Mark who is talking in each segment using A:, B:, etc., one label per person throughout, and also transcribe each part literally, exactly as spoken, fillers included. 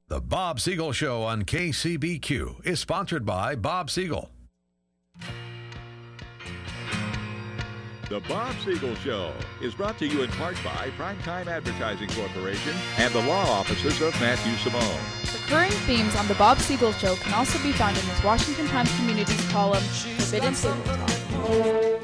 A: The Bob Siegel Show on K C B Q is sponsored by Bob Siegel.
B: The Bob Siegel Show is brought to you in part by Primetime Advertising Corporation and the law offices of Matthew Simone.
C: Recurring themes on The Bob Siegel Show can also be found in his Washington Times Communities column, Forbidden Table Talk.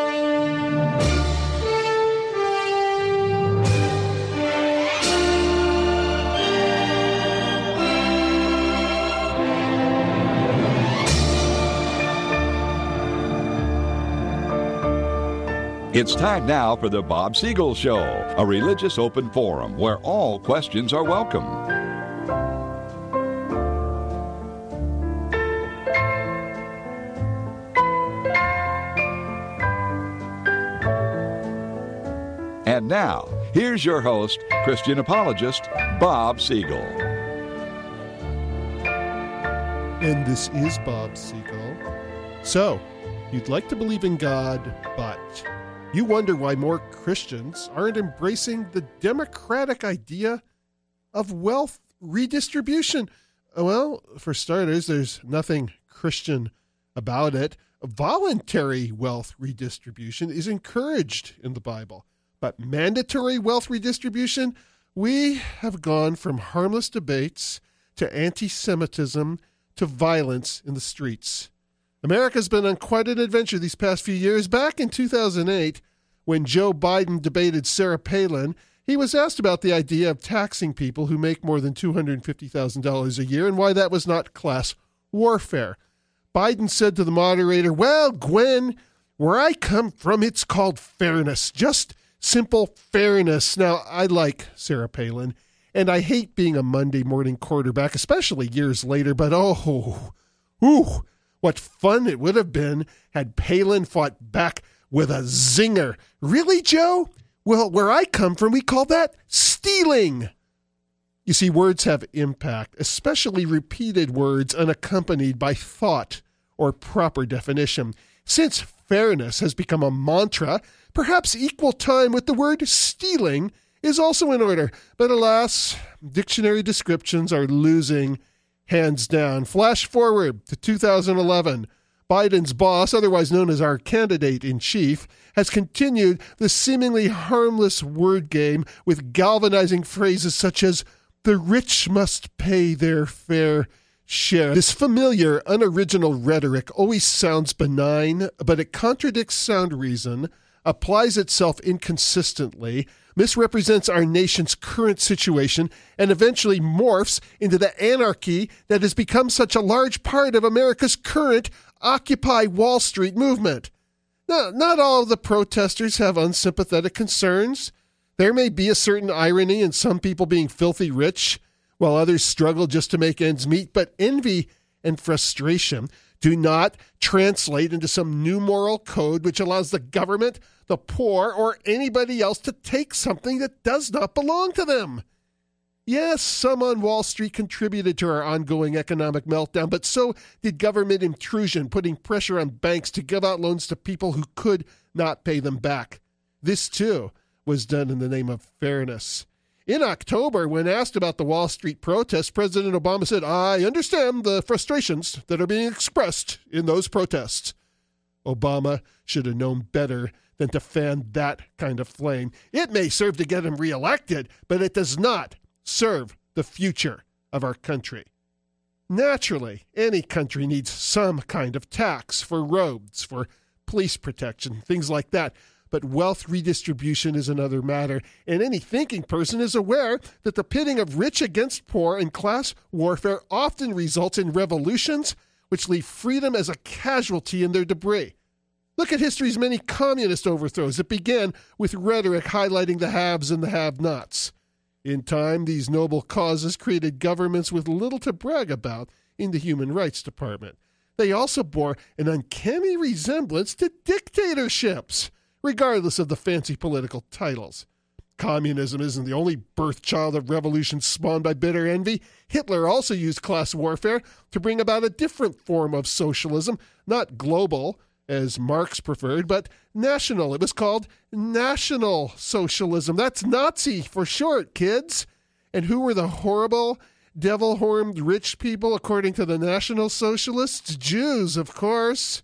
B: It's time now for the Bob Siegel Show, a religious open forum where all questions are welcome. And now, here's your host, Christian apologist, Bob Siegel.
D: And this is Bob Siegel. So, you'd like to believe in God, but you wonder why more Christians aren't embracing the democratic idea of wealth redistribution. Well, for starters, there's nothing Christian about it. Voluntary wealth redistribution is encouraged in the Bible. But mandatory wealth redistribution, we have gone from harmless debates to anti-Semitism to violence in the streets. America's been on quite an adventure these past few years. Back in two thousand eight, when Joe Biden debated Sarah Palin, he was asked about the idea of taxing people who make more than two hundred fifty thousand dollars a year and why that was not class warfare. Biden said to the moderator, "Well, Gwen, where I come from, it's called fairness. Just simple fairness." Now, I like Sarah Palin, and I hate being a Monday morning quarterback, especially years later, but oh, ooh, what fun it would have been had Palin fought back with a zinger. Really, Joe? Well, where I come from, we call that stealing. You see, words have impact, especially repeated words unaccompanied by thought or proper definition. Since fairness has become a mantra, perhaps equal time with the word stealing is also in order. But alas, dictionary descriptions are losing hands down. Flash forward to two thousand eleven. Biden's boss, otherwise known as our candidate-in-chief, has continued the seemingly harmless word game with galvanizing phrases such as, "the rich must pay their fair share." This familiar, unoriginal rhetoric always sounds benign, but it contradicts sound reason, applies itself inconsistently, misrepresents our nation's current situation, and eventually morphs into the anarchy that has become such a large part of America's current Occupy Wall Street movement. Now, not all of the protesters have unsympathetic concerns. There may be a certain irony in some people being filthy rich, while others struggle just to make ends meet, but envy and frustration do not translate into some new moral code which allows the government, the poor, or anybody else to take something that does not belong to them. Yes, some on Wall Street contributed to our ongoing economic meltdown, but so did government intrusion, putting pressure on banks to give out loans to people who could not pay them back. This, too, was done in the name of fairness. In October, when asked about the Wall Street protests, President Obama said, "I understand the frustrations that are being expressed in those protests." Obama should have known better than to fan that kind of flame. It may serve to get him reelected, but it does not serve the future of our country. Naturally, any country needs some kind of tax for roads, for police protection, things like that. But wealth redistribution is another matter, and any thinking person is aware that the pitting of rich against poor and class warfare often results in revolutions which leave freedom as a casualty in their debris. Look at history's many communist overthrows that began with rhetoric highlighting the haves and the have-nots. In time, these noble causes created governments with little to brag about in the Human Rights Department. They also bore an uncanny resemblance to dictatorships, regardless of the fancy political titles. Communism isn't the only birth child of revolutions spawned by bitter envy. Hitler also used class warfare to bring about a different form of socialism, not global, as Marx preferred, but national. It was called National Socialism. That's Nazi for short, kids. And who were the horrible, devil-horned rich people, according to the National Socialists? Jews, of course.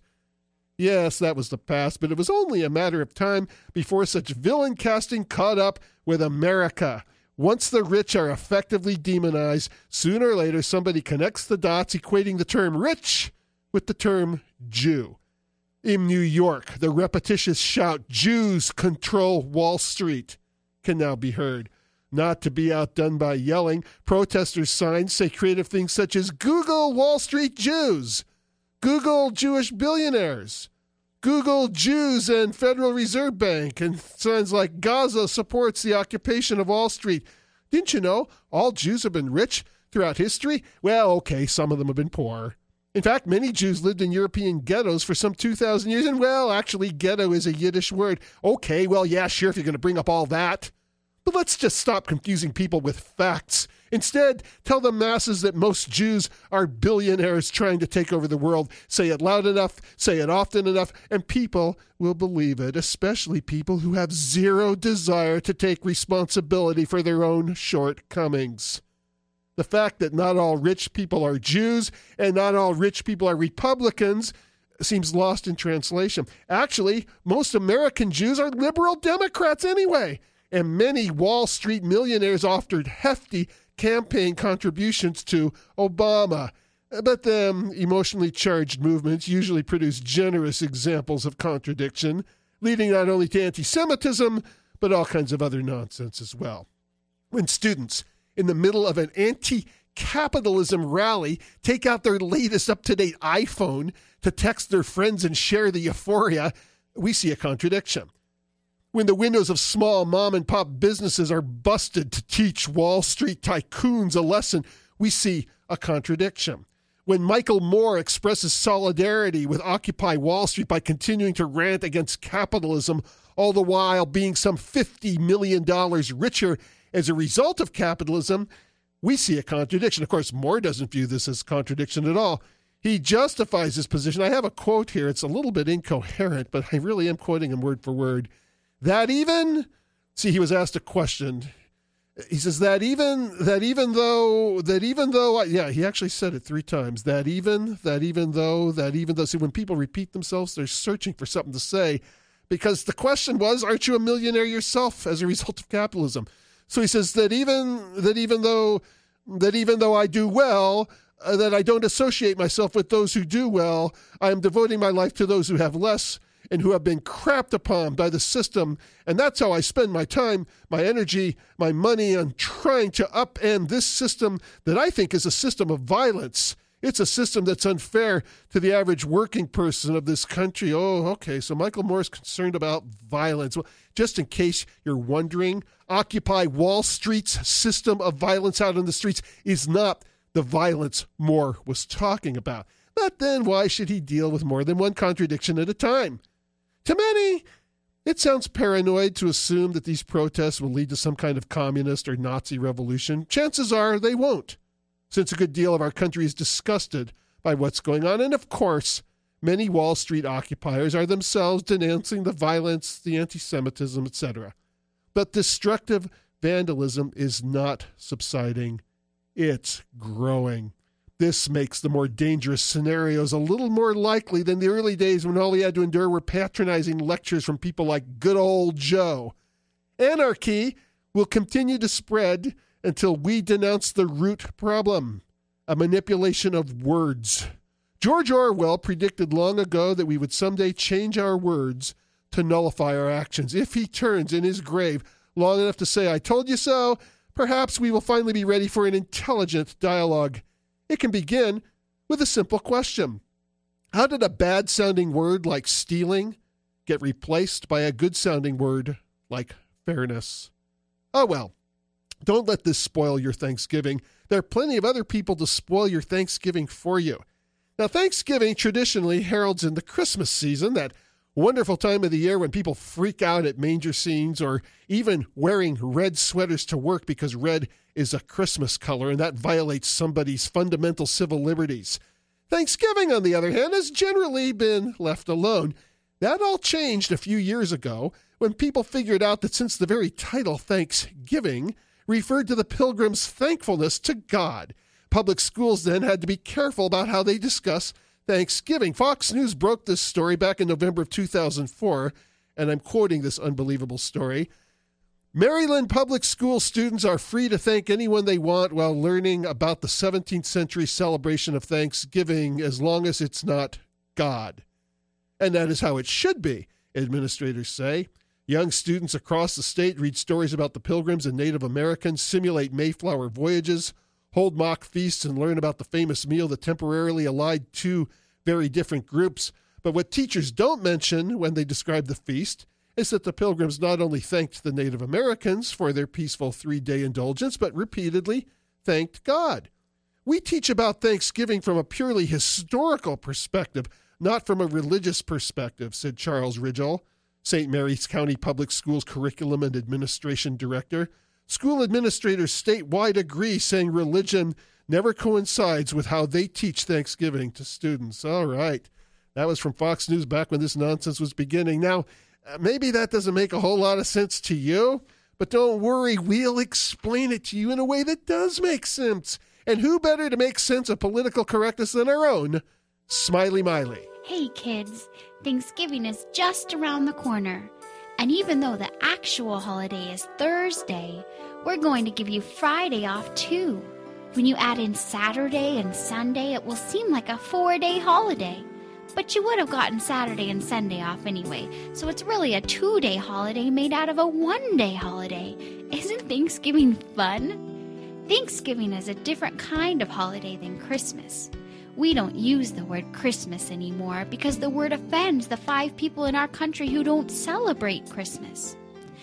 D: Yes, that was the past, but it was only a matter of time before such villain casting caught up with America. Once the rich are effectively demonized, sooner or later somebody connects the dots, equating the term rich with the term Jew. In New York, the repetitious shout, "Jews control Wall Street," can now be heard. Not to be outdone by yelling, protesters' signs say creative things such as "Google Wall Street Jews," "Google Jewish billionaires," "Google Jews and Federal Reserve Bank," and signs like "Gaza supports the occupation of Wall Street." Didn't you know all Jews have been rich throughout history? Well, okay, some of them have been poor. In fact, many Jews lived in European ghettos for some two thousand years, and well, actually, ghetto is a Yiddish word. Okay, well, yeah, sure, if you're going to bring up all that. But let's just stop confusing people with facts. Instead, tell the masses that most Jews are billionaires trying to take over the world. Say it loud enough, say it often enough, and people will believe it, especially people who have zero desire to take responsibility for their own shortcomings. The fact that not all rich people are Jews and not all rich people are Republicans seems lost in translation. Actually, most American Jews are liberal Democrats anyway, and many Wall Street millionaires offered hefty campaign contributions to Obama. But them emotionally charged movements usually produce generous examples of contradiction, leading not only to anti-Semitism, but all kinds of other nonsense as well. When students in the middle of an anti-capitalism rally take out their latest up-to-date iPhone to text their friends and share the euphoria, we see a contradiction. When the windows of small mom-and-pop businesses are busted to teach Wall Street tycoons a lesson, we see a contradiction. When Michael Moore expresses solidarity with Occupy Wall Street by continuing to rant against capitalism, all the while being some fifty million dollars richer as a result of capitalism, we see a contradiction. Of course, Moore doesn't view this as contradiction at all. He justifies his position. I have a quote here. It's a little bit incoherent, but I really am quoting him word for word. That even, see, he was asked a question. He says that even, that even though, that even though, yeah, he actually said it three times. That even, that even though, that even though. See, when people repeat themselves, they're searching for something to say, because the question was, aren't you a millionaire yourself as a result of capitalism? So he says that even, that even though, that even though I do well, uh, that I don't associate myself with those who do well, I am devoting my life to those who have less and who have been crapped upon by the system. And that's how I spend my time, my energy, my money on trying to upend this system that I think is a system of violence. It's a system that's unfair to the average working person of this country. Oh, okay, so Michael Moore is concerned about violence. Well, just in case you're wondering, Occupy Wall Street's system of violence out on the streets is not the violence Moore was talking about. But then why should he deal with more than one contradiction at a time? To many, it sounds paranoid to assume that these protests will lead to some kind of communist or Nazi revolution. Chances are they won't, since a good deal of our country is disgusted by what's going on. And of course, many Wall Street occupiers are themselves denouncing the violence, the anti-Semitism, et cetera. But destructive vandalism is not subsiding. It's growing. This makes the more dangerous scenarios a little more likely than the early days when all we had to endure were patronizing lectures from people like good old Joe. Anarchy will continue to spread until we denounce the root problem, a manipulation of words. George Orwell predicted long ago that we would someday change our words to nullify our actions. If he turns in his grave long enough to say, "I told you so," perhaps we will finally be ready for an intelligent dialogue. It can begin with a simple question. How did a bad-sounding word like stealing get replaced by a good-sounding word like fairness? Oh, well, don't let this spoil your Thanksgiving. There are plenty of other people to spoil your Thanksgiving for you. Now, Thanksgiving traditionally heralds in the Christmas season, that wonderful time of the year when people freak out at manger scenes or even wearing red sweaters to work because red is a Christmas color and that violates somebody's fundamental civil liberties. Thanksgiving, on the other hand, has generally been left alone. That all changed a few years ago when people figured out that since the very title Thanksgiving referred to the pilgrims' thankfulness to God, public schools then had to be careful about how they discuss Thanksgiving. Fox News broke this story back in November of two thousand four, and I'm quoting this unbelievable story. Maryland public school students are free to thank anyone they want while learning about the seventeenth century celebration of Thanksgiving as long as it's not God. And that is how it should be, administrators say. Young students across the state read stories about the Pilgrims and Native Americans, simulate Mayflower voyages, hold mock feasts, and learn about the famous meal that temporarily allied two very different groups. But what teachers don't mention when they describe the feast is that the Pilgrims not only thanked the Native Americans for their peaceful three-day indulgence, but repeatedly thanked God. We teach about Thanksgiving from a purely historical perspective, not from a religious perspective, said Charles Ridgell, Saint Mary's County Public Schools Curriculum and Administration Director. School administrators statewide agree, saying religion never coincides with how they teach Thanksgiving to students. All right. That was from Fox News back when this nonsense was beginning. Now, maybe that doesn't make a whole lot of sense to you, but don't worry. We'll explain it to you in a way that does make sense. And who better to make sense of political correctness than our own Smiley Miley?
E: Hey, kids. Thanksgiving is just around the corner. And even though the actual holiday is Thursday, we're going to give you Friday off too. When you add in Saturday and Sunday, it will seem like a four-day holiday. But you would have gotten Saturday and Sunday off anyway, so it's really a two-day holiday made out of a one-day holiday. Isn't Thanksgiving fun? Thanksgiving is a different kind of holiday than Christmas. We don't use the word Christmas anymore because the word offends the five people in our country who don't celebrate Christmas.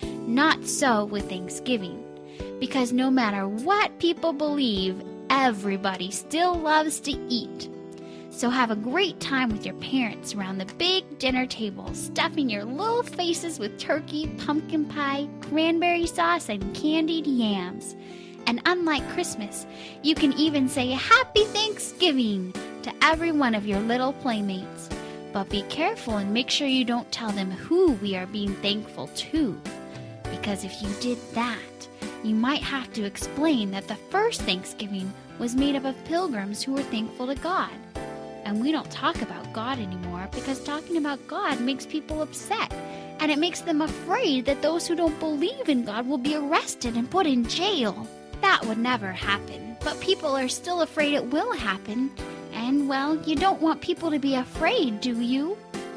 E: Not so with Thanksgiving, because no matter what people believe, everybody still loves to eat. So have a great time with your parents around the big dinner table, stuffing your little faces with turkey, pumpkin pie, cranberry sauce, and candied yams. And unlike Christmas, you can even say Happy Thanksgiving to every one of your little playmates. But be careful and make sure you don't tell them who we are being thankful to. Because if you did that, you might have to explain that the first Thanksgiving was made up of pilgrims who were thankful to God. And we don't talk about God anymore because talking about God makes people upset. And it makes them afraid that those who don't believe in God will be arrested and put in jail. That would never happen, but people are still afraid it will happen. And, well, you don't want people to be afraid, do you?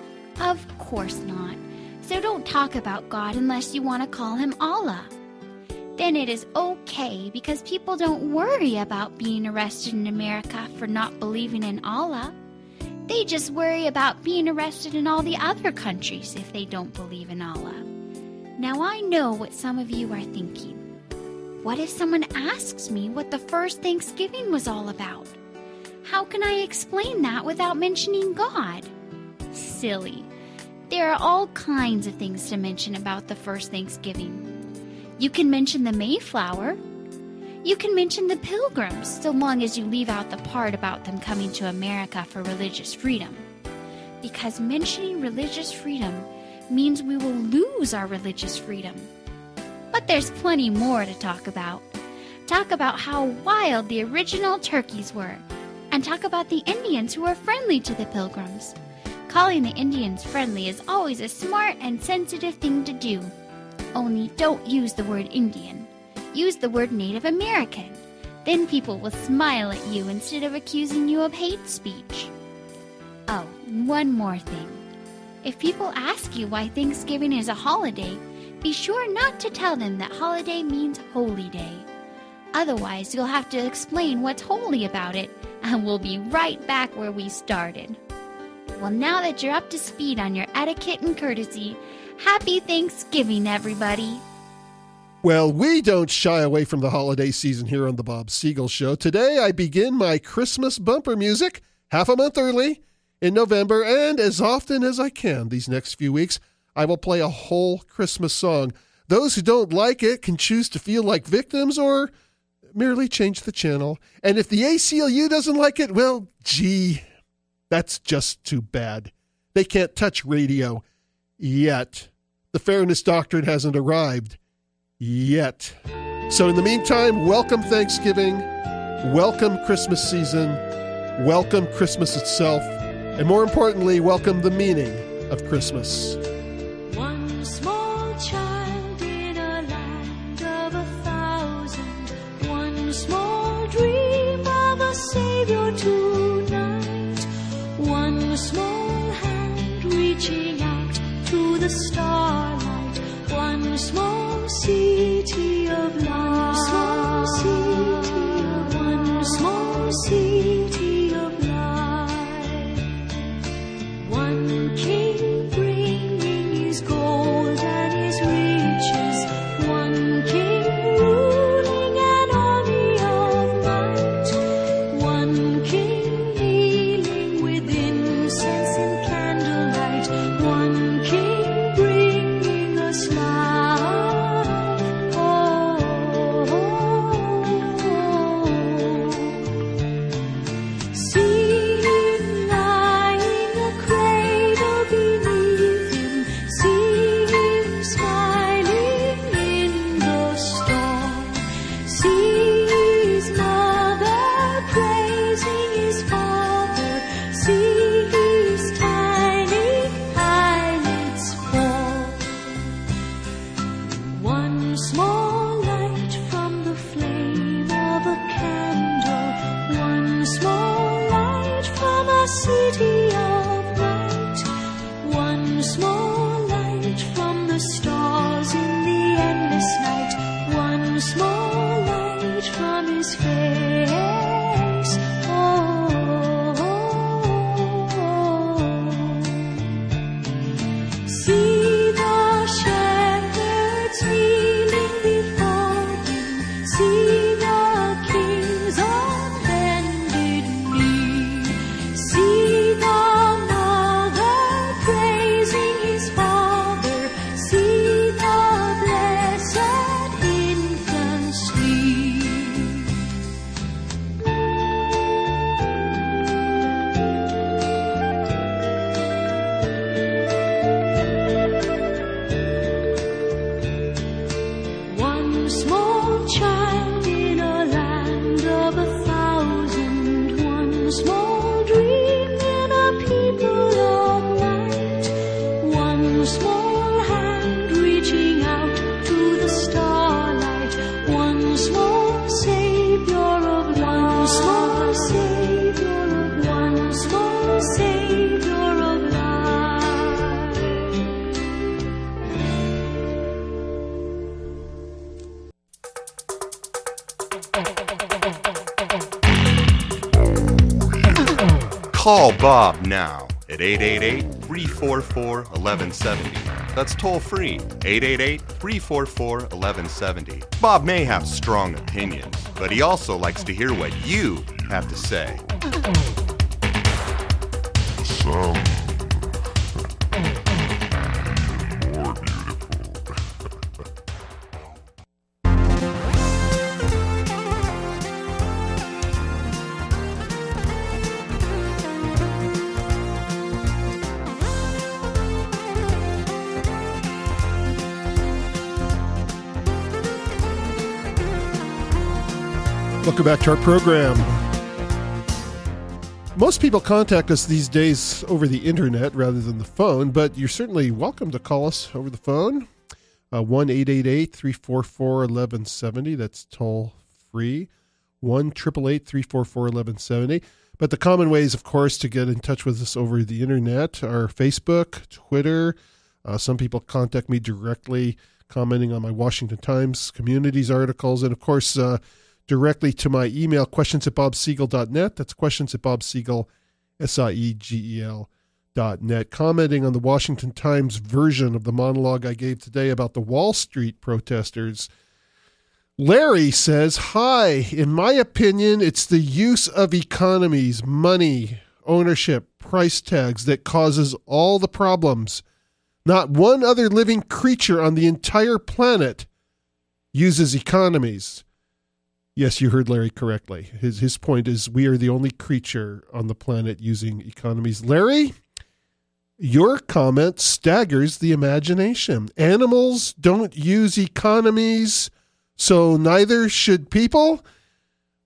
E: Of course not. So don't talk about God unless you want to call him Allah. Then it is okay because people don't worry about being arrested in America for not believing in Allah. They just worry about being arrested in all the other countries if they don't believe in Allah. Now I know what some of you are thinking. What if someone asks me what the first Thanksgiving was all about? How can I explain that without mentioning God? Silly. There are all kinds of things to mention about the first Thanksgiving. You can mention the Mayflower. You can mention the Pilgrims, so long as you leave out the part about them coming to America for religious freedom. Because mentioning religious freedom means we will lose our religious freedom. But there's plenty more to talk about. Talk about how wild the original turkeys were, and talk about the Indians who were friendly to the Pilgrims. Calling the Indians friendly is always a smart and sensitive thing to do. Only don't use the word Indian. Use the word Native American. Then people will smile at you instead of accusing you of hate speech. Oh, one more thing. If people ask you why Thanksgiving is a holiday, be sure not to tell them that holiday means holy day. Otherwise, you'll have to explain what's holy about it, and we'll be right back where we started. Well, now that you're up to speed on your etiquette and courtesy, happy Thanksgiving, everybody.
D: Well, we don't shy away from the holiday season here on the Bob Siegel Show. Today, I begin my Christmas bumper music half a month early in November, and as often as I can these next few weeks, I will play a whole Christmas song. Those who don't like it can choose to feel like victims or merely change the channel. And if the A C L U doesn't like it, well, gee, that's just too bad. They can't touch radio yet. The fairness doctrine hasn't arrived yet. So in the meantime, welcome Thanksgiving. welcome Christmas season, welcome Christmas itself, and more importantly, welcome the meaning of Christmas.
F: One small child in a land of a thousand, one small dream of a Savior tonight, one small hand reaching out to the starlight, one small city of light, small city of one small city of light, one king bringing his gold and his riches, one king ruling an army of might, one king kneeling with incense and candlelight, one king bringing us life. Oh, oh, oh. See him lying a cradle beneath him, see him smiling in the storm, see his mother praising his father, see his tiny eyelids fall. One small light from the flame of a candle, one small light from a city of light, one small light from the stars in the endless night, one small light from his face. Oh, oh, oh. See the shepherds kneeling before him, see the kings on bended knee, see the mother praising his father, see the blessed infant sleep. One small child in a land of a thousand, one small dream in a people of light, one small hand reaching out to the starlight, one small savior of light, one small savior of one small savior of light.
G: Call Bob now at eight eight eight, three four four, one one seven zero. That's toll free, eight eight eight, three four four, one one seven zero. Bob may have strong opinions, but he also likes to hear what you have to say.
H: Some more beautiful.
D: Welcome back to our program. Most people contact us these days over the internet rather than the phone, but you're certainly welcome to call us over the phone. Uh, one eight eight eight, three four four, one one seven zero. That's toll free. one eight eight eight, three four four, one one seven zero. But the common ways, of course, to get in touch with us over the internet are Facebook, Twitter. Uh, some people contact me directly, commenting on my Washington Times Communities articles. And, of course, uh, directly to my email, questions at bob siegel dot net. That's questions at bob siegel, S I E G E L dot net. Commenting on the Washington Times version of the monologue I gave today about the Wall Street protesters, Larry says, hi, in my opinion, it's the use of economies, money, ownership, price tags that causes all the problems. Not one other living creature on the entire planet uses economies. Yes, you heard Larry correctly. His his point is we are the only creature on the planet using economies. Larry, your comment staggers the imagination. Animals don't use economies, so neither should people.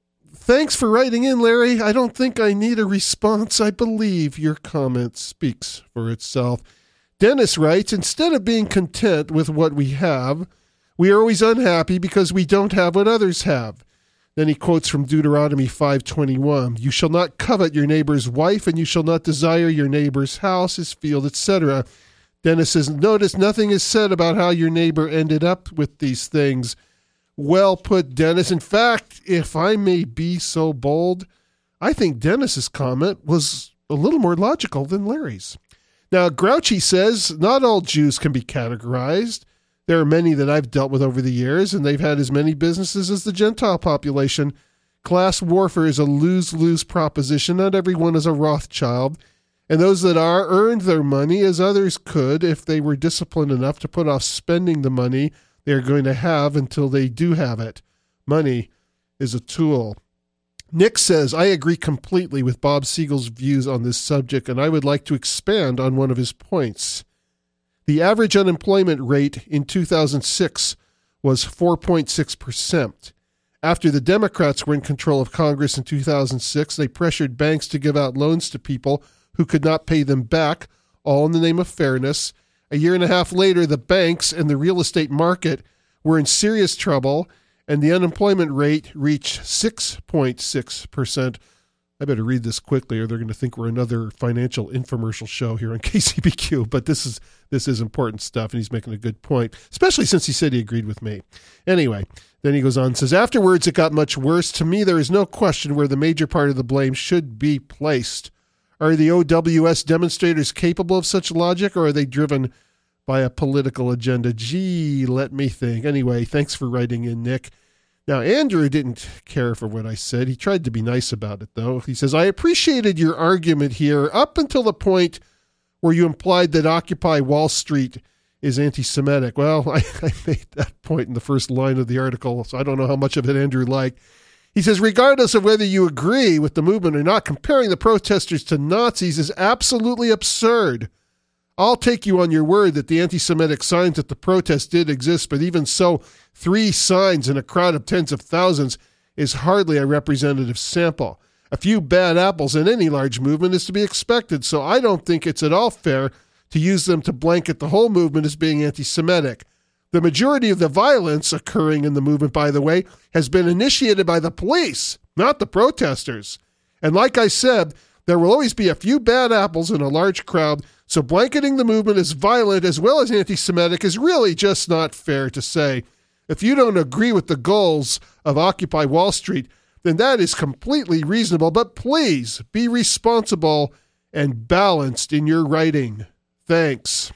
D: Thanks for writing in, Larry. I don't think I need a response. I believe your comment speaks for itself. Dennis writes, instead of being content with what we have, we are always unhappy because we don't have what others have. Then he quotes from Deuteronomy five twenty-one, you shall not covet your neighbor's wife, and you shall not desire your neighbor's house, his field, et cetera. Dennis says, notice nothing is said about how your neighbor ended up with these things. Well put, Dennis. In fact, if I may be so bold, I think Dennis's comment was a little more logical than Larry's. Now, Grouchy says, not all Jews can be categorized. There are many that I've dealt with over the years, and they've had as many businesses as the Gentile population. Class warfare is a lose-lose proposition. Not everyone is a Rothschild. And those that are earned their money as others could if they were disciplined enough to put off spending the money they're going to have until they do have it. Money is a tool. Nick says, I agree completely with Bob Siegel's views on this subject, and I would like to expand on one of his points. The average unemployment rate in two thousand six was four point six percent. After the Democrats were in control of Congress in two thousand six, they pressured banks to give out loans to people who could not pay them back, all in the name of fairness. A year and a half later, the banks and the real estate market were in serious trouble, and the unemployment rate reached six point six percent. I better read this quickly or they're going to think we're another financial infomercial show here on K C B Q, but this is this is important stuff, and he's making a good point, especially since he said he agreed with me. Anyway, then he goes on and says, afterwards it got much worse. To me, there is no question where the major part of the blame should be placed. Are the O W S demonstrators capable of such logic, or are they driven by a political agenda? Gee, let me think. Anyway, thanks for writing in, Nick. Now, Andrew didn't care for what I said. He tried to be nice about it, though. He says, I appreciated your argument here up until the point where you implied that Occupy Wall Street is anti-Semitic. Well, I, I made that point in the first line of the article, so I don't know how much of it Andrew liked. He says, regardless of whether you agree with the movement or not, comparing the protesters to Nazis is absolutely absurd. I'll take you on your word that the anti-Semitic signs at the protest did exist, but even so, three signs in a crowd of tens of thousands is hardly a representative sample. A few bad apples in any large movement is to be expected, so I don't think it's at all fair to use them to blanket the whole movement as being anti-Semitic. The majority of the violence occurring in the movement, by the way, has been initiated by the police, not the protesters. And like I said, there will always be a few bad apples in a large crowd, so blanketing the movement as violent as well as anti-Semitic is really just not fair to say. If you don't agree with the goals of Occupy Wall Street, then that is completely reasonable, but please be responsible and balanced in your writing. Thanks.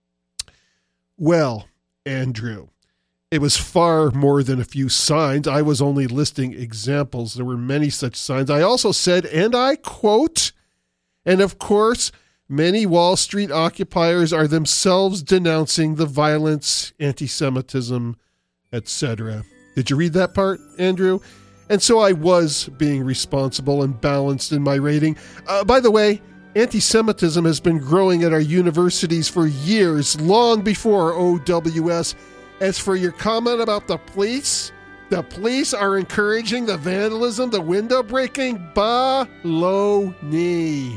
D: Well, Andrew, it was far more than a few signs. I was only listing examples. There were many such signs. I also said, and I quote, and of course, many Wall Street occupiers are themselves denouncing the violence, anti-Semitism, et cetera. Did you read that part, Andrew? And so I was being responsible and balanced in my rating. Uh, by the way, anti-Semitism has been growing at our universities for years, long before O W S. As for your comment about the police, the police are encouraging the vandalism, the window breaking, baloney.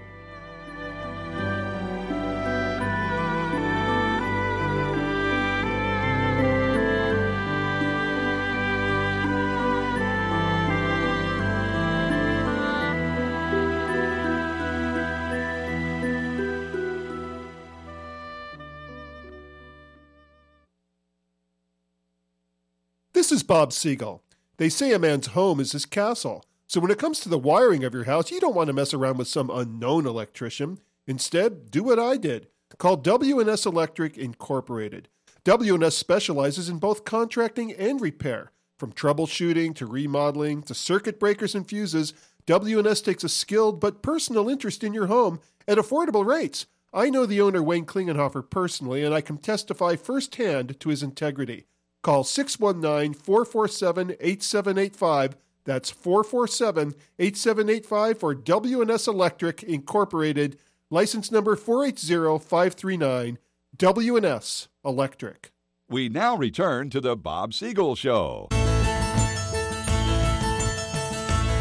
D: This is Bob Siegel. They say a man's home is his castle. So when it comes to the wiring of your house, you don't want to mess around with some unknown electrician. Instead, do what I did. Call W and S Electric Incorporated. W and S specializes in both contracting and repair. From troubleshooting to remodeling to circuit breakers and fuses, W and S takes a skilled but personal interest in your home at affordable rates. I know the owner, Wayne Klingenhofer, personally, and I can testify firsthand to his integrity. Call six one nine, four four seven, eight seven eight five. That's four four seven, eight seven eight five for W and S Electric Incorporated, license number four eight zero five three nine, W and S Electric.
B: We now return to the Bob Siegel Show.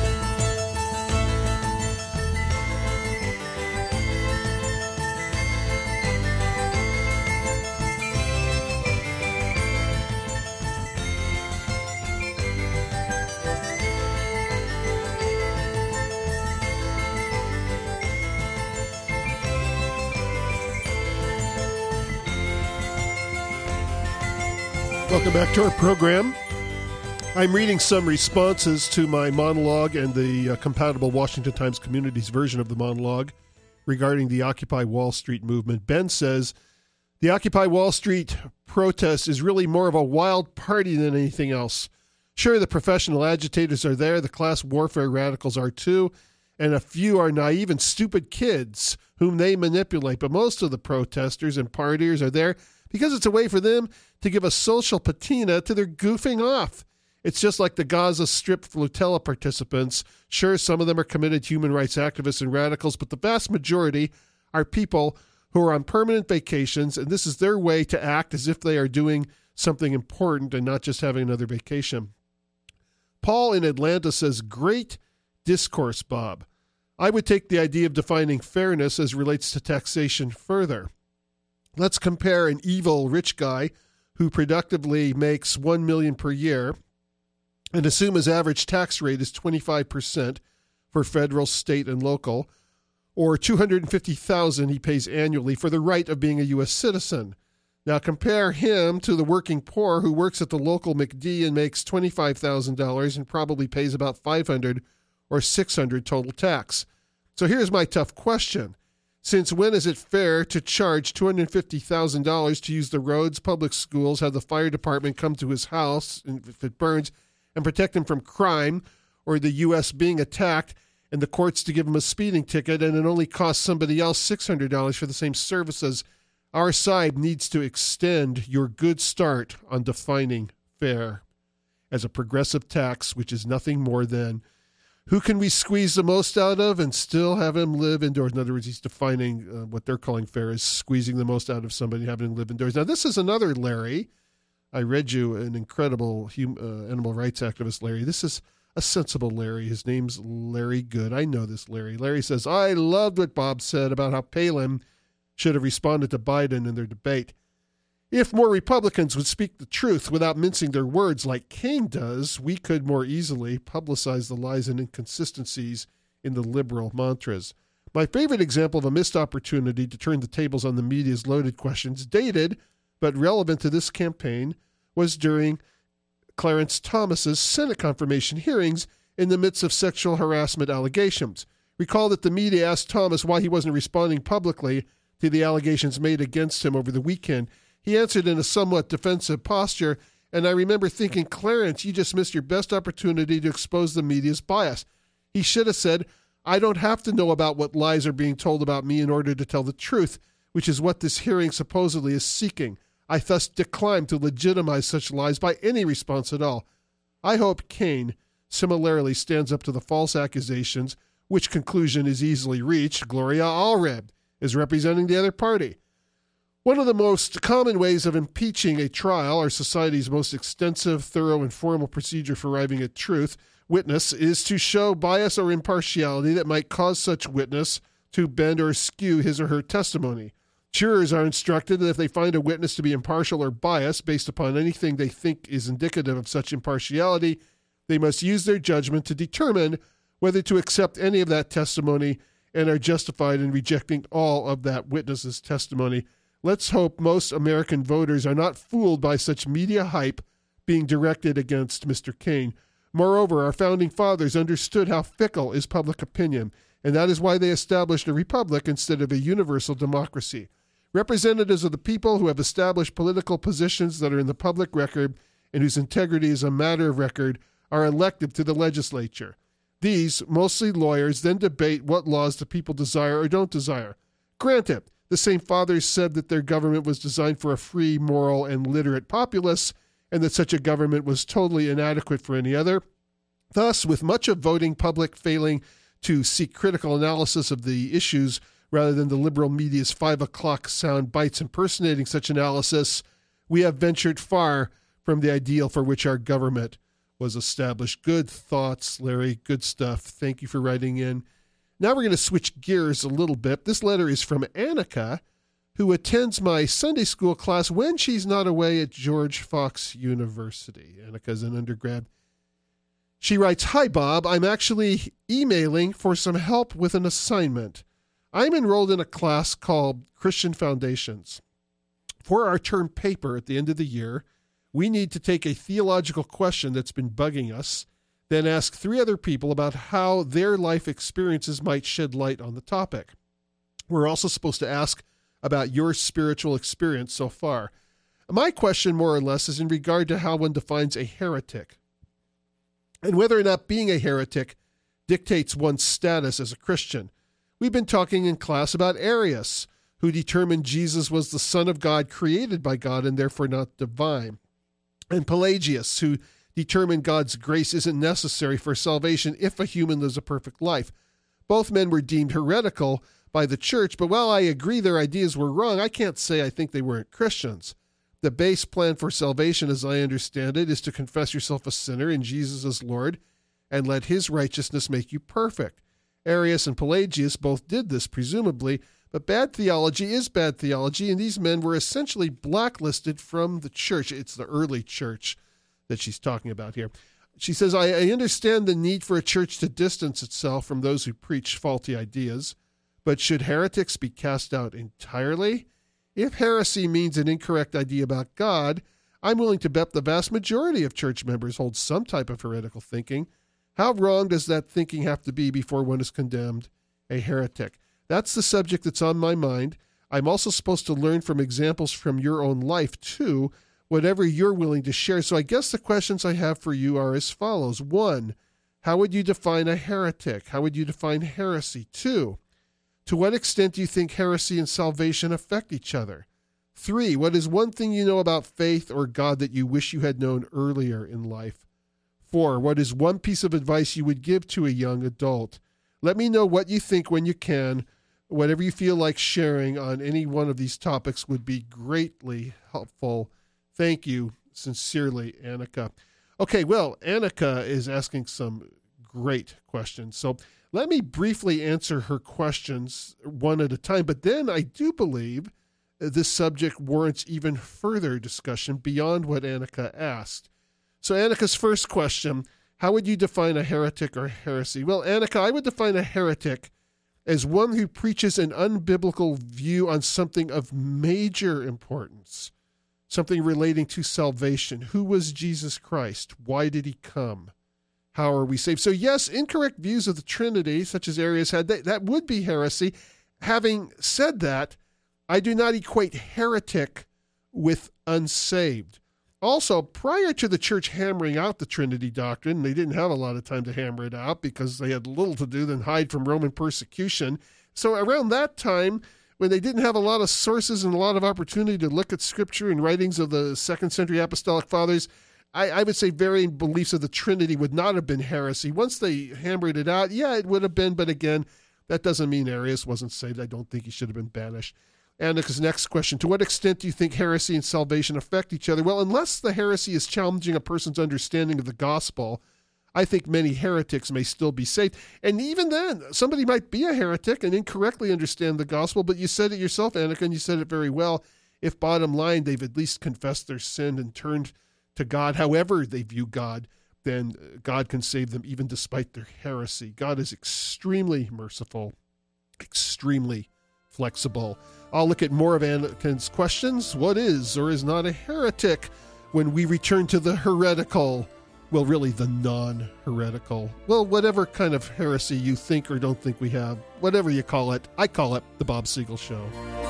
D: Welcome back to our program. I'm reading some responses to my monologue and the uh, compatible Washington Times Communities version of the monologue regarding the Occupy Wall Street movement. Ben says, the Occupy Wall Street protest is really more of a wild party than anything else. Sure, the professional agitators are there, the class warfare radicals are too, and a few are naive and stupid kids whom they manipulate, but most of the protesters and partiers are there because it's a way for them to give a social patina to their goofing off. It's just like the Gaza Strip flotilla participants. Sure, some of them are committed human rights activists and radicals, but the vast majority are people who are on permanent vacations, and this is their way to act as if they are doing something important and not just having another vacation. Paul in Atlanta says, great discourse, Bob. I would take the idea of defining fairness as relates to taxation further. Let's compare an evil rich guy who productively makes one million dollars per year and assume his average tax rate is twenty-five percent for federal, state, and local, or two hundred fifty thousand dollars he pays annually for the right of being a U S citizen. Now compare him to the working poor who works at the local McD and makes twenty-five thousand dollars and probably pays about five hundred dollars or six hundred dollars total tax. So here's my tough question. Since when is it fair to charge two hundred fifty thousand dollars to use the roads, public schools, have the fire department come to his house if it burns, and protect him from crime or the U S being attacked, and the courts to give him a speeding ticket, and it only costs somebody else six hundred dollars for the same services? Our side needs to extend your good start on defining fair as a progressive tax, which is nothing more than who can we squeeze the most out of and still have him live indoors? In other words, he's defining uh, what they're calling fair as squeezing the most out of somebody, having him live indoors. Now, this is another Larry. I read you an incredible hum, uh, animal rights activist, Larry. This is a sensible Larry. His name's Larry Good. I know this Larry. Larry says, I loved what Bob said about how Palin should have responded to Biden in their debate. If more Republicans would speak the truth without mincing their words like Kaine does, we could more easily publicize the lies and inconsistencies in the liberal mantras. My favorite example of a missed opportunity to turn the tables on the media's loaded questions, dated but relevant to this campaign, was during Clarence Thomas's Senate confirmation hearings in the midst of sexual harassment allegations. Recall that the media asked Thomas why he wasn't responding publicly to the allegations made against him over the weekend. He answered in a somewhat defensive posture, and I remember thinking, Clarence, you just missed your best opportunity to expose the media's bias. He should have said, I don't have to know about what lies are being told about me in order to tell the truth, which is what this hearing supposedly is seeking. I thus decline to legitimize such lies by any response at all. I hope Kaine similarly stands up to the false accusations, which conclusion is easily reached. Gloria Allred is representing the other party. One of the most common ways of impeaching a trial, our society's most extensive, thorough, and formal procedure for arriving at truth, witness, is to show bias or impartiality that might cause such witness to bend or skew his or her testimony. Jurors are instructed that if they find a witness to be impartial or biased based upon anything they think is indicative of such impartiality, they must use their judgment to determine whether to accept any of that testimony and are justified in rejecting all of that witness's testimony. Let's hope most American voters are not fooled by such media hype being directed against Mister Kaine. Moreover, our founding fathers understood how fickle is public opinion, and that is why they established a republic instead of a universal democracy. Representatives of the people who have established political positions that are in the public record and whose integrity is a matter of record are elected to the legislature. These, mostly lawyers, then debate what laws the people desire or don't desire. Granted, the same fathers said that their government was designed for a free, moral, and literate populace, and that such a government was totally inadequate for any other. Thus, with much of voting public failing to seek critical analysis of the issues rather than the liberal media's five o'clock sound bites impersonating such analysis, we have ventured far from the ideal for which our government was established. Good thoughts, Larry. Good stuff. Thank you for writing in. Now we're going to switch gears a little bit. This letter is from Annika, who attends my Sunday school class when she's not away at George Fox University. Annika's an undergrad. She writes, Hi, Bob. I'm actually emailing for some help with an assignment. I'm enrolled in a class called Christian Foundations. For our term paper at the end of the year, We need to take a theological question that's been bugging us, then ask three other people about how their life experiences might shed light on the topic. We're also supposed to ask about your spiritual experience so far. My question, more or less, is in regard to how one defines a heretic, and whether or not being a heretic dictates one's status as a Christian. We've been talking in class about Arius, who determined Jesus was the Son of God, created by God, and therefore not divine, and Pelagius, who determined God's grace isn't necessary for salvation if a human lives a perfect life. Both men were deemed heretical by the church, but while I agree their ideas were wrong, I can't say I think they weren't Christians. The base plan for salvation, as I understand it, is to confess yourself a sinner and Jesus as Lord, and let his righteousness make you perfect. Arius and Pelagius both did this, presumably, but bad theology is bad theology, and these men were essentially blacklisted from the church. It's the early church that she's talking about here. She says, I, I understand the need for a church to distance itself from those who preach faulty ideas, but should heretics be cast out entirely? If heresy means an incorrect idea about God, I'm willing to bet the vast majority of church members hold some type of heretical thinking. How wrong does that thinking have to be before one is condemned a heretic? That's the subject that's on my mind. I'm also supposed to learn from examples from your own life, too, whatever you're willing to share. So I guess the questions I have for you are as follows. One, how would you define a heretic? How would you define heresy? Two, to what extent do you think heresy and salvation affect each other? Three, what is one thing you know about faith or God that you wish you had known earlier in life? Four, what is one piece of advice you would give to a young adult? Let me know what you think when you can. Whatever you feel like sharing on any one of these topics would be greatly helpful. Thank you. Sincerely, Annika. Okay, well, Annika is asking some great questions. So let me briefly answer her questions one at a time. But then I do believe this subject warrants even further discussion beyond what Annika asked. So Annika's first question, how would you define a heretic or heresy? Well, Annika, I would define a heretic as one who preaches an unbiblical view on something of major importance, something relating to salvation. Who was Jesus Christ? Why did he come? How are we saved? So yes, incorrect views of the Trinity, such as Arius had, that, that would be heresy. Having said that, I do not equate heretic with unsaved. Also, prior to the church hammering out the Trinity doctrine, they didn't have a lot of time to hammer it out because they had little to do than hide from Roman persecution. So around that time, when they didn't have a lot of sources and a lot of opportunity to look at scripture and writings of the second century apostolic fathers, I, I would say varying beliefs of the Trinity would not have been heresy. Once they hammered it out, yeah, it would have been, but again, that doesn't mean Arius wasn't saved. I don't think he should have been banished. Annika's next question, to what extent do you think heresy and salvation affect each other? Well, unless the heresy is challenging a person's understanding of the gospel, I think many heretics may still be saved. And even then, somebody might be a heretic and incorrectly understand the gospel, but you said it yourself, Annika, and you said it very well. If bottom line, they've at least confessed their sin and turned to God, however they view God, then God can save them even despite their heresy. God is extremely merciful, extremely flexible. I'll look at more of Annika's questions. What is or is not a heretic when we return to the heretical? Well, really the non-heretical. Well, whatever kind of heresy you think or don't think we have, whatever you call it, I call it The Bob Siegel Show.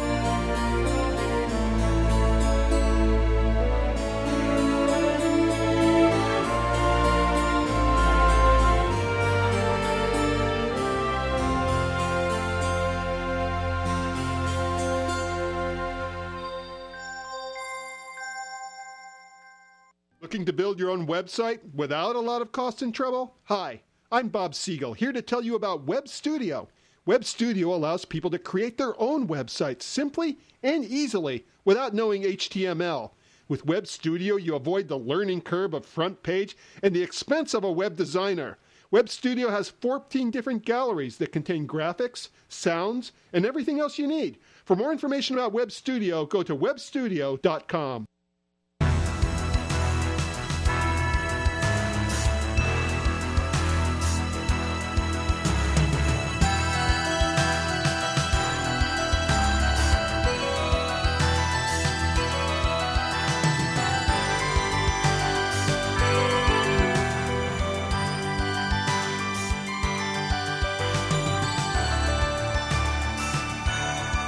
D: Looking to build your own website without a lot of cost and trouble? Hi, I'm Bob Siegel, here to tell you about Web Studio. Web Studio allows people to create their own websites simply and easily without knowing H T M L. With Web Studio, you avoid the learning curve of front page and the expense of a web designer. Web Studio has fourteen different galleries that contain graphics, sounds, and everything else you need. For more information about Web Studio, go to web studio dot com.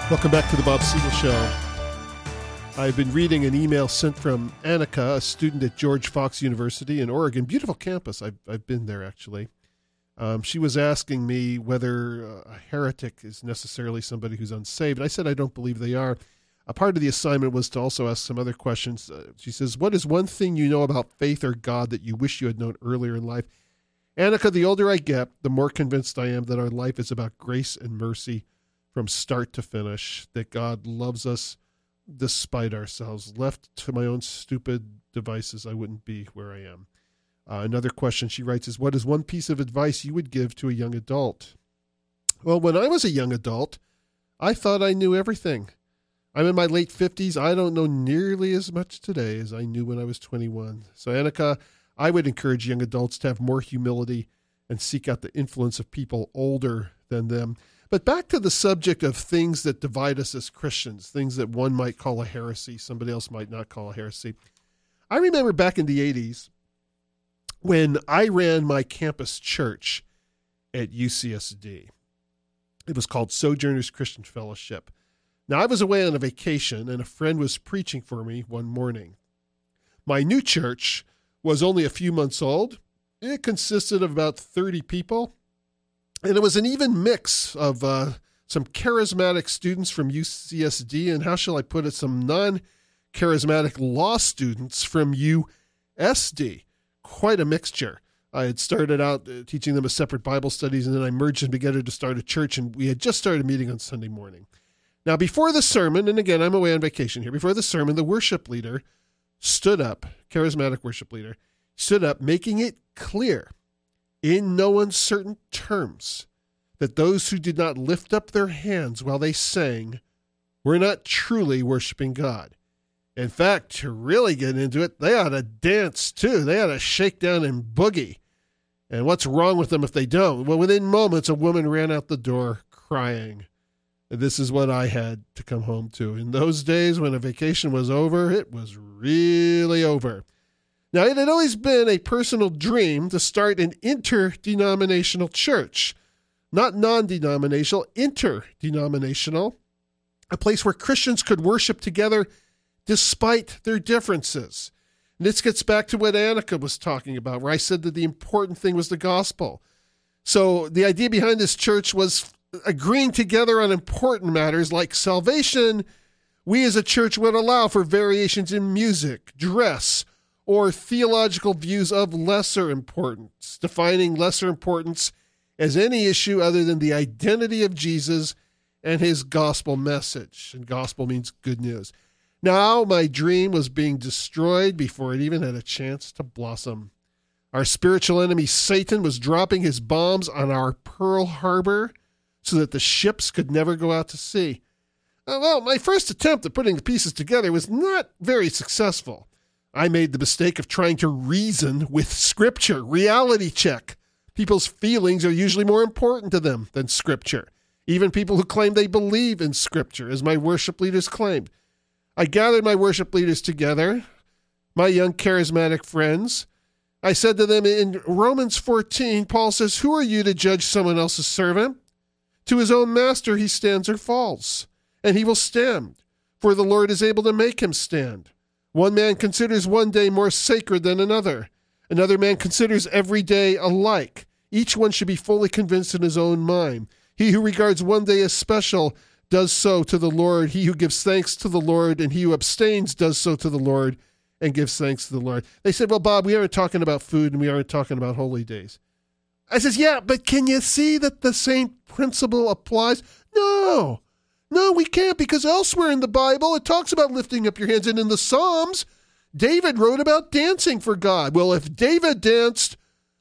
D: Welcome back to the Bob Siegel Show. I've been reading an email sent from Annika, a student at George Fox University in Oregon. Beautiful campus. I've, I've been there, actually. Um, she was asking me whether a heretic is necessarily somebody who's unsaved. I said I don't believe they are. A part of the assignment was to also ask some other questions. Uh, she says, what is one thing you know about faith or God that you wish you had known earlier in life? Annika, the older I get, the more convinced I am that our life is about grace and mercy from start to finish, that God loves us despite ourselves. Left to my own stupid devices, I wouldn't be where I am. Uh, another question she writes is, what is one piece of advice you would give to a young adult? Well, when I was a young adult, I thought I knew everything. I'm in my late fifties. I don't know nearly as much today as I knew when I was twenty-one. So, Annika, I would encourage young adults to have more humility and seek out the influence of people older than them. But back to the subject of things that divide us as Christians, things that one might call a heresy, somebody else might not call a heresy. I remember back in the eighties when I ran my campus church at U C S D. It was called Sojourners Christian Fellowship. Now, I was away on a vacation, and a friend was preaching for me one morning. My new church was only a few months old. It consisted of about thirty people. And it was an even mix of uh, some charismatic students from U C S D and, how shall I put it, some non-charismatic law students from U S D. Quite a mixture. I had started out uh, teaching them a separate Bible studies, and then I merged them together to start a church, and we had just started meeting on Sunday morning. Now, before the sermon, and again, I'm away on vacation here, before the sermon, the worship leader stood up, charismatic worship leader, stood up, making it clear in no uncertain terms that those who did not lift up their hands while they sang were not truly worshiping God. In fact, to really get into it, they ought to dance too. They ought to shake down and boogie. And what's wrong with them if they don't? Well, within moments, a woman ran out the door crying. And this is what I had to come home to. In those days when a vacation was over, it was really over. Now, it had always been a personal dream to start an interdenominational church, not non-denominational, interdenominational, a place where Christians could worship together despite their differences. And this gets back to what Annika was talking about, where I said that the important thing was the gospel. So the idea behind this church was agreeing together on important matters like salvation. We as a church would allow for variations in music, dress, or theological views of lesser importance, defining lesser importance as any issue other than the identity of Jesus and his gospel message. And gospel means good news. Now my dream was being destroyed before it even had a chance to blossom. Our spiritual enemy Satan was dropping his bombs on our Pearl Harbor so that the ships could never go out to sea. Uh, well, my first attempt at putting the pieces together was not very successful. I made the mistake of trying to reason with Scripture, reality check. People's feelings are usually more important to them than Scripture, even people who claim they believe in Scripture, as my worship leaders claimed. I gathered my worship leaders together, my young charismatic friends. I said to them, in Romans fourteen, Paul says, "Who are you to judge someone else's servant? To his own master he stands or falls, and he will stand, for the Lord is able to make him stand. One man considers one day more sacred than another. Another man considers every day alike. Each one should be fully convinced in his own mind. He who regards one day as special does so to the Lord. He who gives thanks to the Lord, and he who abstains does so to the Lord and gives thanks to the Lord." They said, "Well, Bob, we aren't talking about food and we aren't talking about holy days." I says, "Yeah, but can you see that the same principle applies?" No, no, we can't, because elsewhere in the Bible, it talks about lifting up your hands. And in the Psalms, David wrote about dancing for God. Well, if David danced,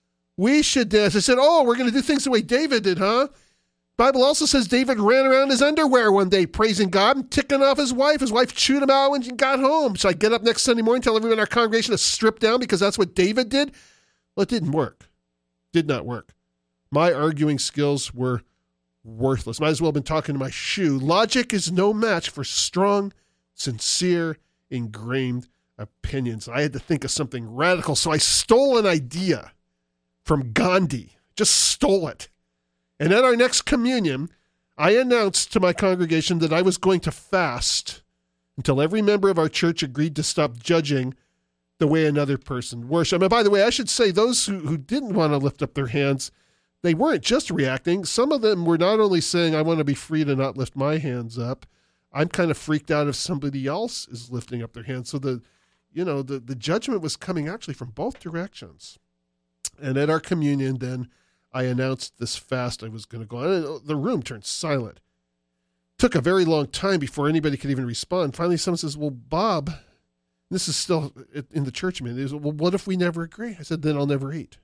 D: we should dance. I said, "Oh, we're going to do things the way David did, huh?" Bible also says David ran around in his underwear one day praising God and ticking off his wife. His wife chewed him out when she got home. So I get up next Sunday morning, tell everyone in our congregation to strip down because that's what David did? Well, it didn't work. Did not work. My arguing skills were worthless. Might as well have been talking to my shoe. Logic is no match for strong, sincere, ingrained opinions. I had to think of something radical, so I stole an idea from Gandhi. Just stole it. And at our next communion, I announced to my congregation that I was going to fast until every member of our church agreed to stop judging the way another person worships. And by the way, I should say those who, who didn't want to lift up their hands, they weren't just reacting. Some of them were not only saying, I want to be free to not lift my hands up. I'm kind of freaked out if somebody else is lifting up their hands. So the, you know, the, the judgment was coming actually from both directions. And at our communion, then I announced this fast I was going to go on. And the room turned silent. Took a very long time before anybody could even respond. Finally, someone says, well, Bob, this is still in the church meeting. They said, well, what if we never agree? I said, then I'll never eat.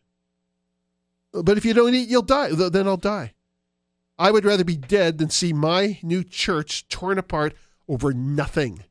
D: But if you don't eat, you'll die. Then I'll die. I would rather be dead than see my new church torn apart over nothing.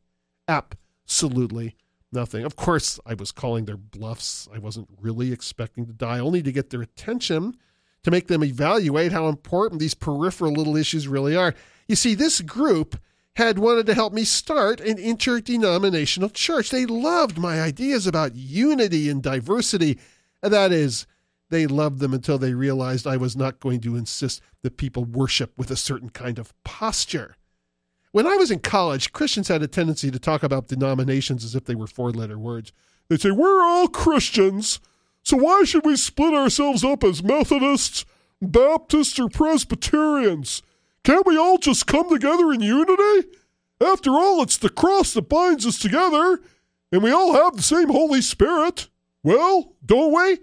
D: Absolutely nothing. Of course, I was calling their bluffs. I wasn't really expecting to die, only to get their attention, to make them evaluate how important these peripheral little issues really are. You see, this group had wanted to help me start an interdenominational church. They loved my ideas about unity and diversity. That is, they loved them until they realized I was not going to insist that people worship with a certain kind of posture. When I was in college, Christians had a tendency to talk about denominations as if they were four-letter words. They'd say, we're all Christians, so why should we split ourselves up as Methodists, Baptists, or Presbyterians? Can't we all just come together in unity? After all, it's the cross that binds us together, and we all have the same Holy Spirit. Well, don't we?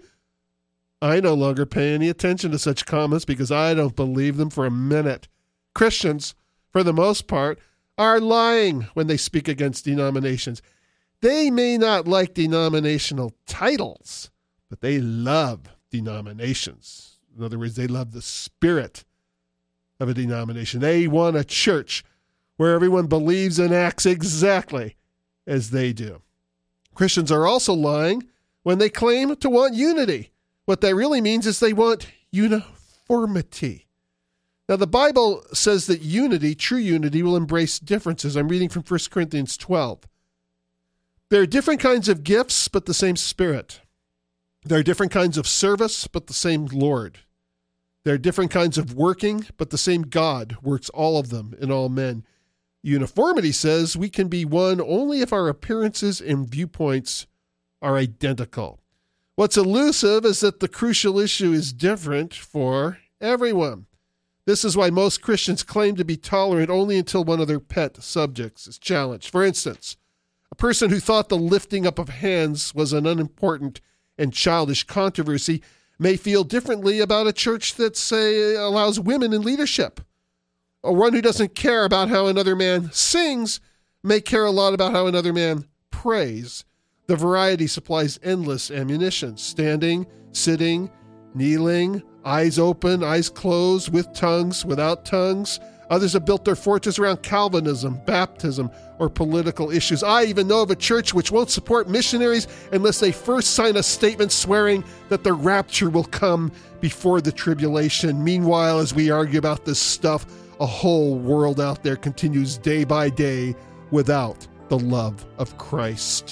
D: I no longer pay any attention to such comments because I don't believe them for a minute. Christians, for the most part, are lying when they speak against denominations. They may not like denominational titles, but they love denominations. In other words, they love the spirit of a denomination. They want a church where everyone believes and acts exactly as they do. Christians are also lying when they claim to want unity. What that really means is they want uniformity. Now, the Bible says that unity, true unity, will embrace differences. I'm reading from First Corinthians twelve. There are different kinds of gifts, but the same Spirit. There are different kinds of service, but the same Lord. There are different kinds of working, but the same God works all of them in all men. Uniformity says we can be one only if our appearances and viewpoints are identical. What's elusive is that the crucial issue is different for everyone. This is why most Christians claim to be tolerant only until one of their pet subjects is challenged. For instance, a person who thought the lifting up of hands was an unimportant and childish controversy may feel differently about a church that, say, allows women in leadership. Or one who doesn't care about how another man sings may care a lot about how another man prays. The variety supplies endless ammunition. Standing, sitting, kneeling, eyes open, eyes closed, with tongues, without tongues. Others have built their fortress around Calvinism, baptism, or political issues. I even know of a church which won't support missionaries unless they first sign a statement swearing that the rapture will come before the tribulation. Meanwhile, as we argue about this stuff, a whole world out there continues day by day without the love of Christ.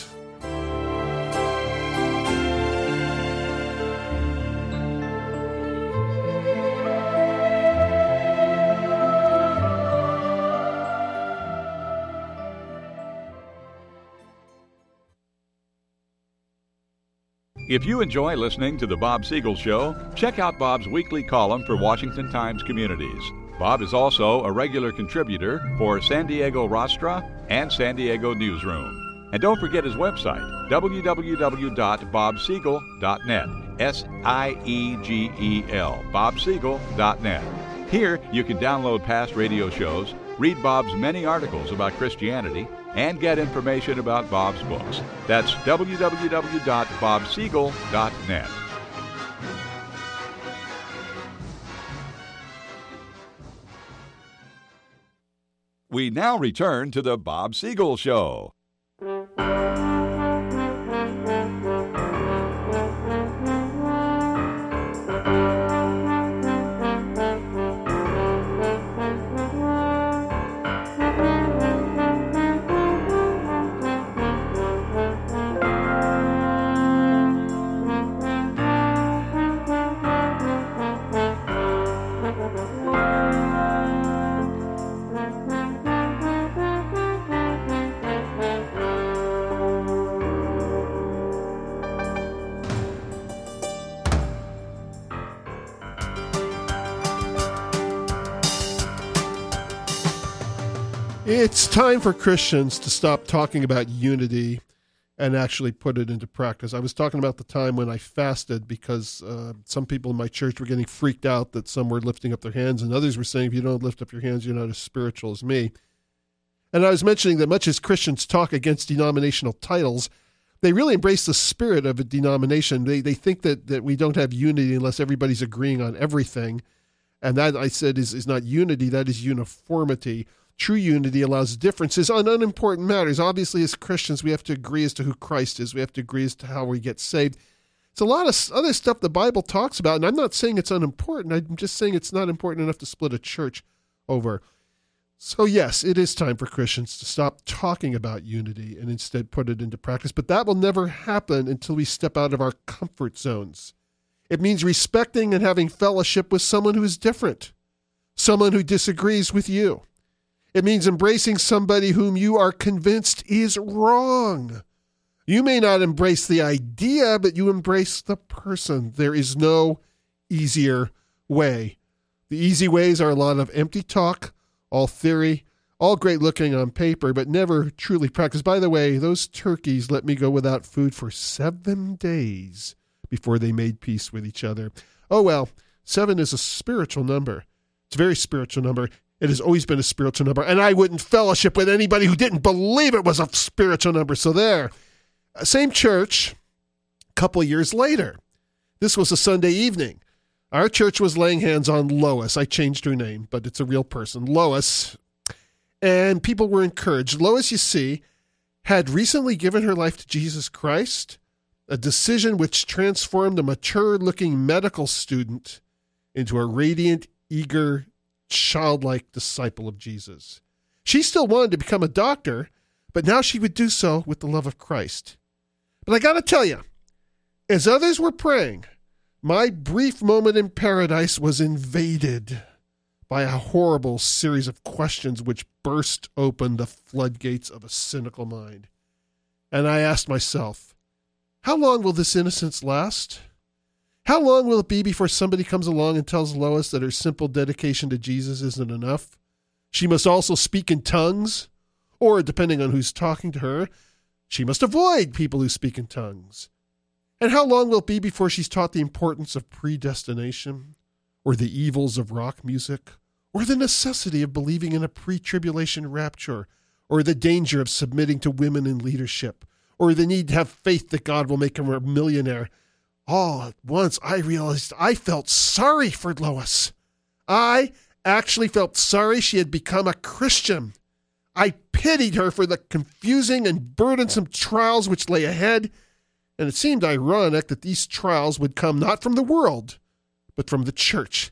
B: If you enjoy listening to The Bob Siegel Show, check out Bob's weekly column for Washington Times Communities. Bob is also a regular contributor for San Diego Rostra and San Diego Newsroom. And don't forget his website, w w w dot bob siegel dot net, S I E G E L, bob siegel dot net. Here, you can download past radio shows, read Bob's many articles about Christianity, and get information about Bob's books. That's w w w dot bob siegel dot net. We now return to the Bob Siegel Show.
D: It's time for Christians to stop talking about unity and actually put it into practice. I was talking about the time when I fasted because uh, some people in my church were getting freaked out that some were lifting up their hands and others were saying, if you don't lift up your hands, you're not as spiritual as me. And I was mentioning that much as Christians talk against denominational titles, they really embrace the spirit of a denomination. They they think that, that we don't have unity unless everybody's agreeing on everything. And that, I said, is, is not unity, that is uniformity. True unity allows differences on unimportant matters. Obviously, as Christians, we have to agree as to who Christ is. We have to agree as to how we get saved. It's a lot of other stuff the Bible talks about, and I'm not saying it's unimportant. I'm just saying it's not important enough to split a church over. So yes, it is time for Christians to stop talking about unity and instead put it into practice. But that will never happen until we step out of our comfort zones. It means respecting and having fellowship with someone who is different, someone who disagrees with you. It means embracing somebody whom you are convinced is wrong. You may not embrace the idea, but you embrace the person. There is no easier way. The easy ways are a lot of empty talk, all theory, all great looking on paper, but never truly practiced. By the way, those turkeys let me go without food for seven days before they made peace with each other. Oh, well, seven is a spiritual number. It's a very spiritual number. It has always been a spiritual number, and I wouldn't fellowship with anybody who didn't believe it was a spiritual number. So there. Same church, a couple of years later. This was a Sunday evening. Our church was laying hands on Lois. I changed her name, but it's a real person, Lois. And people were encouraged. Lois, you see, had recently given her life to Jesus Christ, a decision which transformed a mature-looking medical student into a radiant, eager, childlike disciple of Jesus. She still wanted to become a doctor, but now she would do so with the love of Christ. But I got to tell you, as others were praying, my brief moment in paradise was invaded by a horrible series of questions which burst open the floodgates of a cynical mind. And I asked myself, how long will this innocence last? How long will it be before somebody comes along and tells Lois that her simple dedication to Jesus isn't enough? She must also speak in tongues, or, depending on who's talking to her, she must avoid people who speak in tongues. And how long will it be before she's taught the importance of predestination, or the evils of rock music, or the necessity of believing in a pre-tribulation rapture, or the danger of submitting to women in leadership, or the need to have faith that God will make her a millionaire? All at once, I realized I felt sorry for Lois. I actually felt sorry she had become a Christian. I pitied her for the confusing and burdensome trials which lay ahead, and it seemed ironic that these trials would come not from the world, but from the church.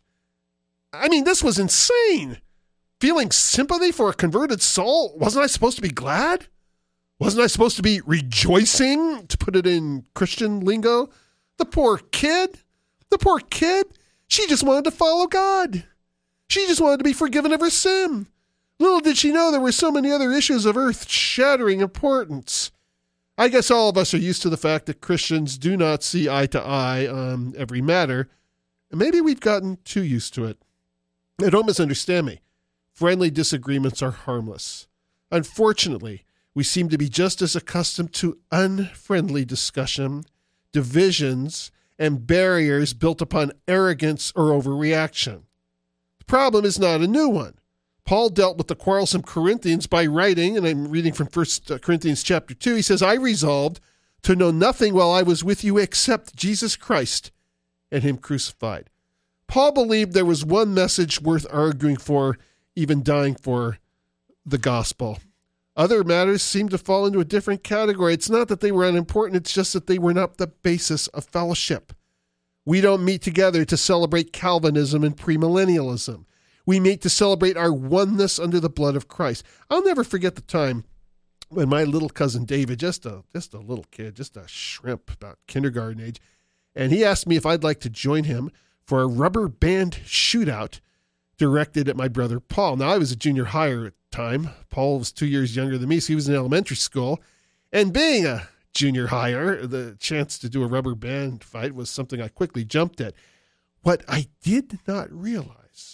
D: I mean, this was insane. Feeling sympathy for a converted soul? Wasn't I supposed to be glad? Wasn't I supposed to be rejoicing, to put it in Christian lingo? The poor kid, the poor kid, she just wanted to follow God. She just wanted to be forgiven of her sin. Little did she know there were so many other issues of earth-shattering importance. I guess all of us are used to the fact that Christians do not see eye to eye on every matter, and maybe we've gotten too used to it. And don't misunderstand me. Friendly disagreements are harmless. Unfortunately, we seem to be just as accustomed to unfriendly discussion, divisions, and barriers built upon arrogance or overreaction. The problem is not a new one. Paul dealt with the quarrelsome Corinthians by writing, and I'm reading from First Corinthians chapter two, he says, I resolved to know nothing while I was with you except Jesus Christ and him crucified. Paul believed there was one message worth arguing for, even dying for, the gospel. Other matters seem to fall into a different category. It's not that they were unimportant, it's just that they were not the basis of fellowship. We don't meet together to celebrate Calvinism and premillennialism. We meet to celebrate our oneness under the blood of Christ. I'll never forget the time when my little cousin David, just a just a little kid, just a shrimp, about kindergarten age, and he asked me if I'd like to join him for a rubber band shootout directed at my brother Paul. Now, I was a junior higher at the time. Paul was two years younger than me, so he was in elementary school. And being a junior higher, the chance to do a rubber band fight was something I quickly jumped at. What I did not realize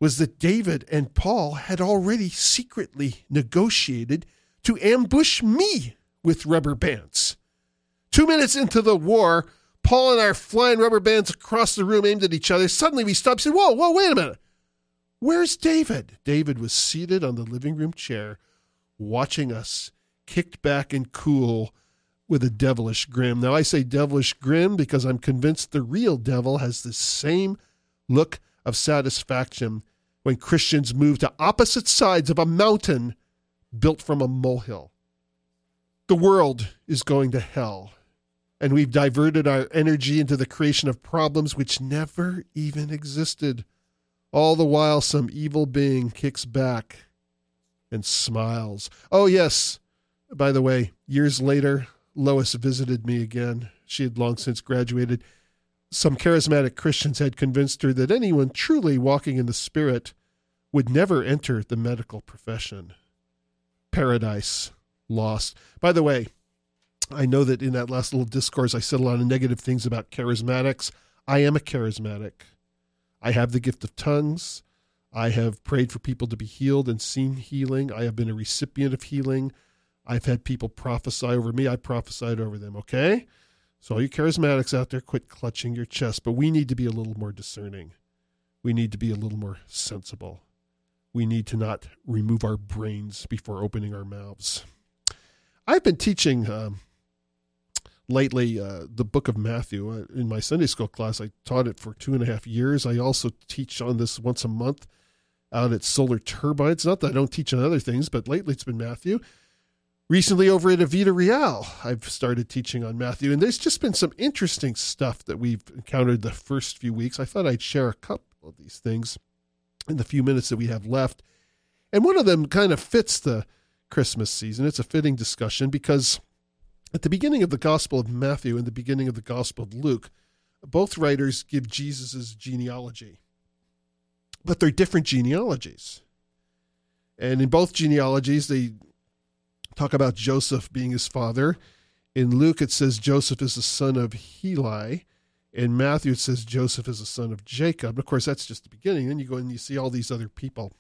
D: was that David and Paul had already secretly negotiated to ambush me with rubber bands. Two minutes into the war, Paul and I are flying rubber bands across the room aimed at each other. Suddenly we stopped and said, whoa, whoa, wait a minute. Where's David? David was seated on the living room chair, watching us, kicked back and cool with a devilish grin. Now I say devilish grin because I'm convinced the real devil has the same look of satisfaction when Christians move to opposite sides of a mountain built from a molehill. The world is going to hell, and we've diverted our energy into the creation of problems which never even existed. All the while, some evil being kicks back and smiles. Oh, yes. By the way, years later, Lois visited me again. She had long since graduated. Some charismatic Christians had convinced her that anyone truly walking in the Spirit would never enter the medical profession. Paradise lost. By the way, I know that in that last little discourse, I said a lot of negative things about charismatics. I am a charismatic. I have the gift of tongues. I have prayed for people to be healed and seen healing. I have been a recipient of healing. I've had people prophesy over me. I prophesied over them, okay? So all you charismatics out there, quit clutching your chest. But we need to be a little more discerning. We need to be a little more sensible. We need to not remove our brains before opening our mouths. I've been teaching um, lately uh, the book of Matthew. Uh, in my Sunday school class, I taught it for two and a half years. I also teach on this once a month out at Solar Turbines. Not that I don't teach on other things, but lately it's been Matthew. Recently over at Avita Real, I've started teaching on Matthew, and there's just been some interesting stuff that we've encountered the first few weeks. I thought I'd share a couple of these things in the few minutes that we have left. And one of them kind of fits the Christmas season. It's a fitting discussion because at the beginning of the Gospel of Matthew and the beginning of the Gospel of Luke, both writers give Jesus' genealogy, but they're different genealogies. And in both genealogies, they talk about Joseph being his father. In Luke, it says Joseph is the son of Heli. In Matthew, it says Joseph is the son of Jacob. Of course, that's just the beginning. Then you go and you see all these other people.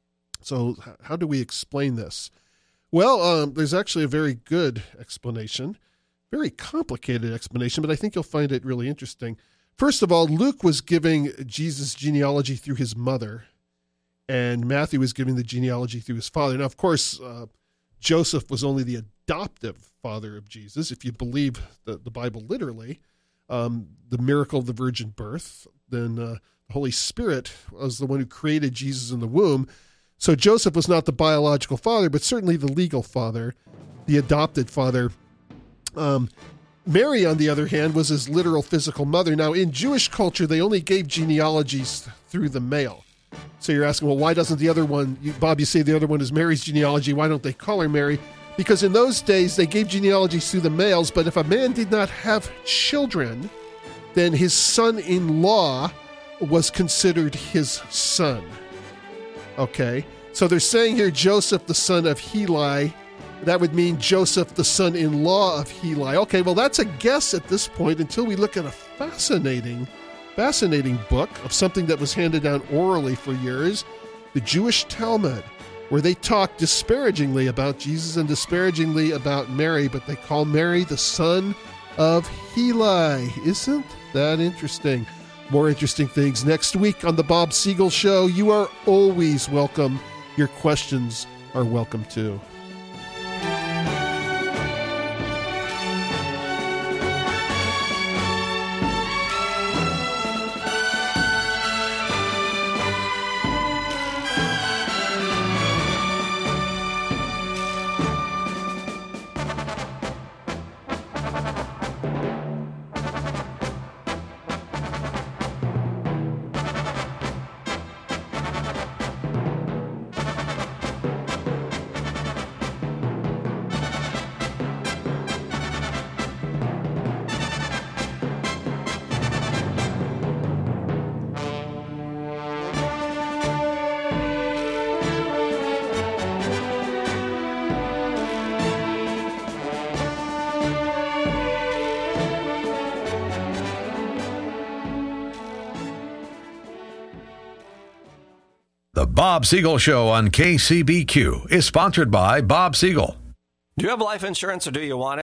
D: So how do we explain this? Well, um, there's actually a very good explanation, very complicated explanation, but I think you'll find it really interesting. First of all, Luke was giving Jesus' genealogy through his mother, and Matthew was giving the genealogy through his father. Now, of course, uh, Joseph was only the adoptive father of Jesus, if you believe the, the Bible literally, um, the miracle of the virgin birth. Then uh, the Holy Spirit was the one who created Jesus in the womb. So Joseph was not the biological father, but certainly the legal father, the adopted father. Um, Mary, on the other hand, was his literal physical mother. Now, in Jewish culture, they only gave genealogies through the male. So you're asking, well, why doesn't the other one, you, Bob, you say the other one is Mary's genealogy. Why don't they call her Mary? Because in those days, they gave genealogies through the males, but if a man did not have children, then his son-in-law was considered his son. Okay, so they're saying here Joseph, the son of Heli. That would mean Joseph, the son-in-law of Heli. Okay, well, that's a guess at this point until we look at a fascinating, fascinating book of something that was handed down orally for years, the Jewish Talmud, where they talk disparagingly about Jesus and disparagingly about Mary, but they call Mary the son of Heli. Isn't that interesting? More interesting things next week on The Bob Siegel Show. You are always welcome. Your questions are welcome too.
A: Bob Siegel Show on K C B Q is sponsored by Bob Siegel.
I: Do you have life insurance or do you want it?